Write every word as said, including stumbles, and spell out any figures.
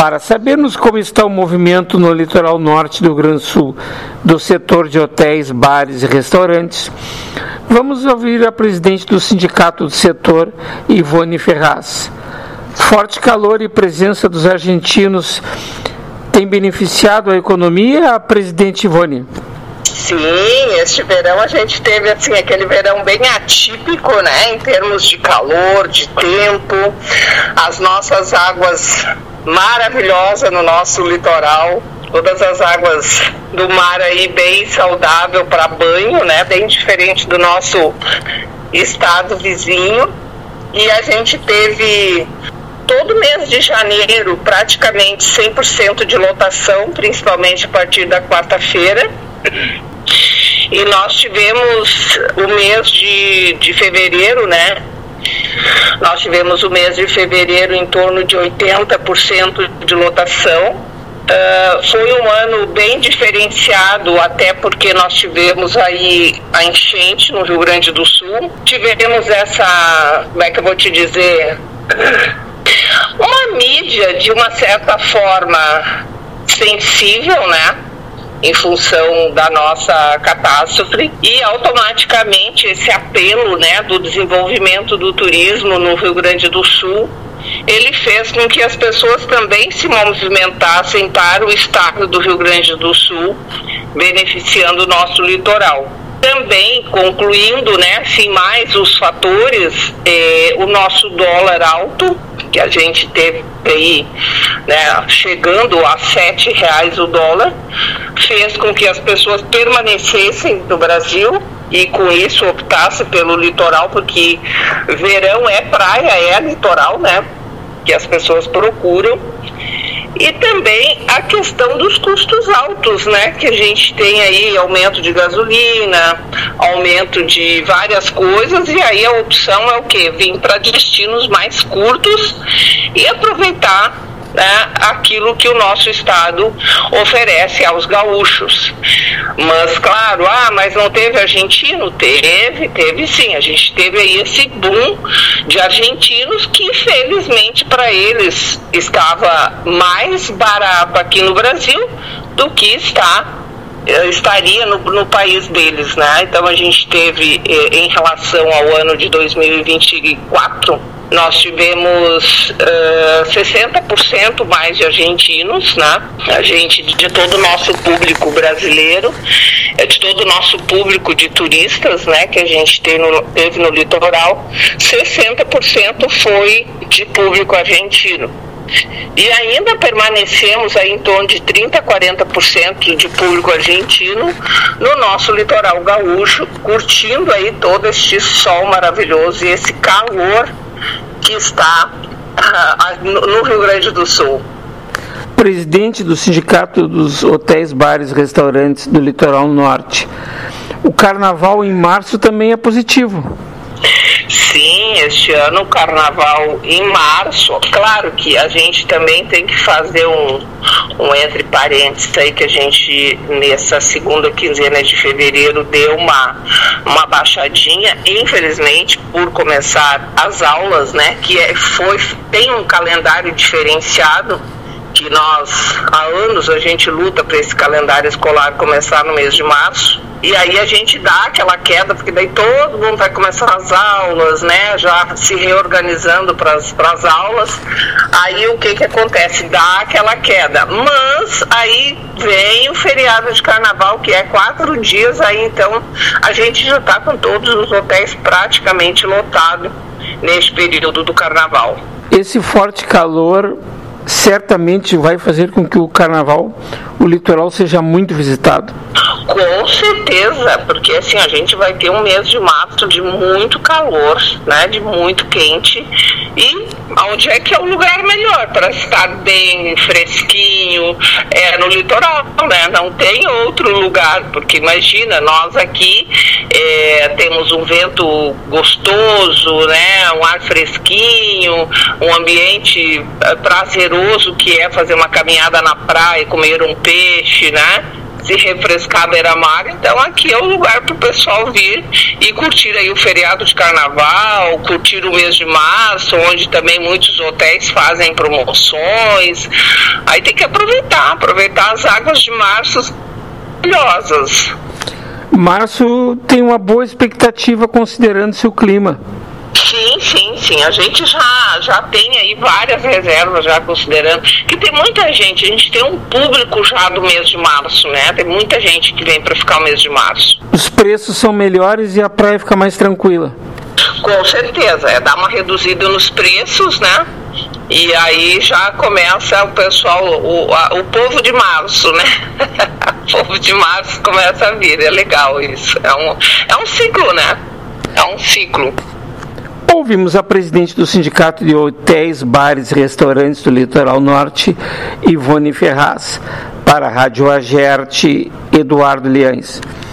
Para sabermos como está o movimento no litoral norte do Rio Grande do Sul, do setor de hotéis, bares e restaurantes, vamos ouvir a presidente do sindicato do setor, Ivone Ferraz. Forte calor e presença dos argentinos tem beneficiado a economia, a presidente Ivone? Sim, este verão a gente teve assim, aquele verão bem atípico, né, em termos de calor, de tempo, as nossas águas maravilhosas no nosso litoral, todas as águas do mar aí bem saudável para banho, né, bem diferente do nosso estado vizinho. E a gente teve todo mês de janeiro praticamente cem por cento de lotação, principalmente a partir da quarta-feira. E nós tivemos o mês de, de fevereiro, né? Nós tivemos o mês de fevereiro em torno de oitenta por cento de lotação. Uh, foi um ano bem diferenciado, até porque nós tivemos aí a enchente no Rio Grande do Sul. Tivemos essa, como é que eu vou te dizer, uma mídia de uma certa forma sensível, né? Em função da nossa catástrofe, e automaticamente esse apelo, né, do desenvolvimento do turismo no Rio Grande do Sul, ele fez com que as pessoas também se movimentassem para o estado do Rio Grande do Sul, beneficiando o nosso litoral. Também, concluindo, né, assim, mais os fatores, eh, o nosso dólar alto, que a gente teve aí, né, chegando a sete reais o dólar, fez com que as pessoas permanecessem no Brasil e com isso optassem pelo litoral, porque verão é praia, é litoral, né, que as pessoas procuram. E também a questão dos custos altos, né, que a gente tem aí, aumento de gasolina, aumento de várias coisas, e aí a opção é o quê? Vir para destinos mais curtos e aproveitar, né, aquilo que o nosso estado oferece aos gaúchos. Mas claro, ah, mas não teve argentino? Teve, teve sim. A gente teve aí esse boom de argentinos que infelizmente para eles estava mais barato aqui no Brasil do que está estaria no, no país deles, né? Então a gente teve, em relação ao ano de dois mil e vinte e quatro, nós tivemos uh, sessenta por cento mais de argentinos, né? A gente, de todo o nosso público brasileiro, de todo o nosso público de turistas, né, que a gente teve no, teve no litoral, sessenta por cento foi de público argentino. E ainda permanecemos aí em torno de trinta a quarenta por cento de público argentino no nosso litoral gaúcho, curtindo aí todo este sol maravilhoso e esse calor que está uh, no Rio Grande do Sul. Presidente do Sindicato dos Hotéis, Bares e Restaurantes do Litoral Norte, o carnaval em março também é positivo. Sim, este ano o carnaval em março, claro que a gente também tem que fazer um, um entre parênteses aí, que a gente nessa segunda quinzena de fevereiro deu uma, uma baixadinha, infelizmente, por começar as aulas, né, que é, foi, tem um calendário diferenciado, que nós, há anos, a gente luta para esse calendário escolar começar no mês de março, e aí a gente dá aquela queda, porque daí todo mundo vai começar as aulas, né, já se reorganizando para as aulas, aí o que que acontece? Dá aquela queda, mas aí vem o feriado de carnaval, que é quatro dias, aí então a gente já está com todos os hotéis praticamente lotados nesse período do carnaval. Esse forte calor certamente vai fazer com que o carnaval, o litoral, seja muito visitado. Com certeza, porque assim, a gente vai ter um mês de março de muito calor, né, de muito quente, e onde é que é o lugar melhor para estar bem fresquinho? É no litoral, né, não tem outro lugar, porque imagina, nós aqui é, temos um vento gostoso, né, um ar fresquinho, um ambiente prazeroso que é fazer uma caminhada na praia, comer um peixe, né? se refrescar à beira-mar, então aqui é o lugar para o pessoal vir e curtir aí o feriado de carnaval, curtir o mês de março, onde também muitos hotéis fazem promoções. Aí tem que aproveitar, aproveitar as águas de março maravilhosas. Março tem uma boa expectativa considerando-se o clima. Sim, sim, sim. A gente já, já tem aí várias reservas, já considerando que tem muita gente, a gente tem um público já do mês de março, né? Tem muita gente que vem para ficar o mês de março. Os preços são melhores e a praia fica mais tranquila. Com certeza, é dar uma reduzida nos preços, né? E aí já começa o pessoal, o, a, o povo de março, né? O povo de março começa a vir, é legal isso. É um, é um ciclo, né? É um ciclo. Ouvimos a presidente do Sindicato de Hotéis, Bares e Restaurantes do Litoral Norte, Ivone Ferraz. Para a Rádio Agerte, Eduardo Liães.